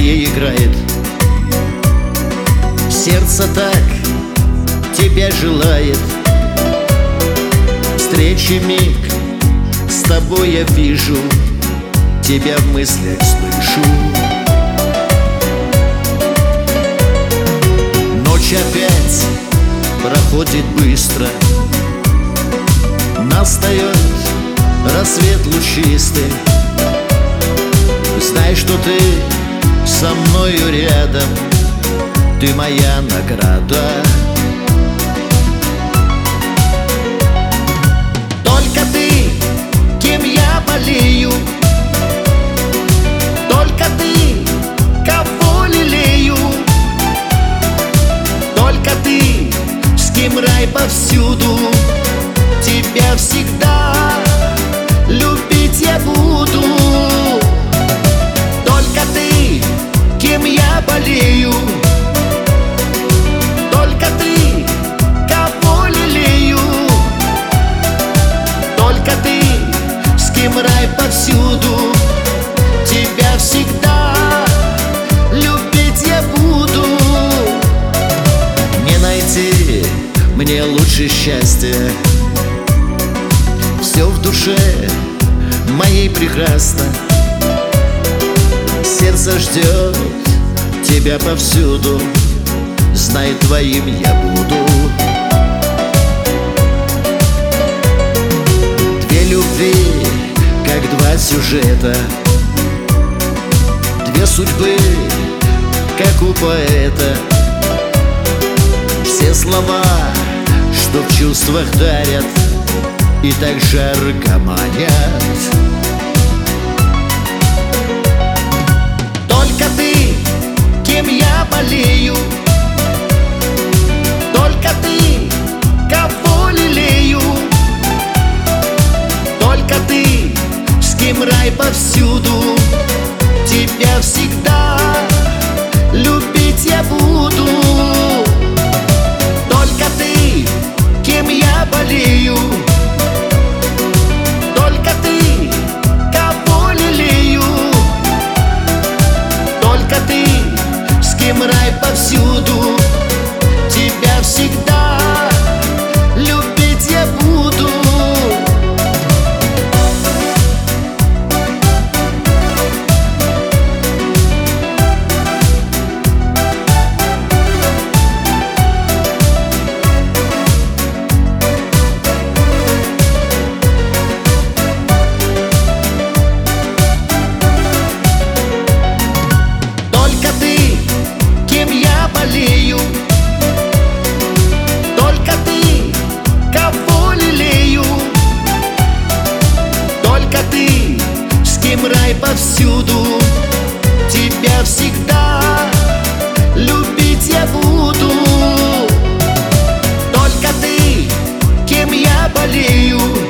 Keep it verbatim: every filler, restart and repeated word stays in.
моей играет. Сердце так тебя желает. Встречи миг с тобой я вижу, тебя в мыслях слышу. Ночь опять проходит быстро, настает рассвет лучистый. Знай, что ты со мною рядом, ты моя награда. Только ты, кем я болею, только ты, кого лелею, только ты, с кем рай повсюду, тебя всегда любить я буду. Только ты, кем я болею, только ты, кого лелею, только ты, с кем рай повсюду, тебя всегда любить я буду. Не найти мне лучше счастья, все в душе моей прекрасно. Сердце ждет тебя повсюду, знай, твоим я буду. Две любви, как два сюжета, две судьбы, как у поэта. Все слова, что в чувствах дарят и так жарко манят. Только ты, кем я болею, только ты, кого лелею, только ты, с кем рай повсюду, тебя всегда любить я буду. Только ты, кем я болею, только ты, кого лелею, только ты, с кем рай повсюду, тебя всегда любить я буду. Болею, только ты, кого лелею, только ты, с кем рай повсюду, тебя всегда любить я буду. Только ты, кем я болею,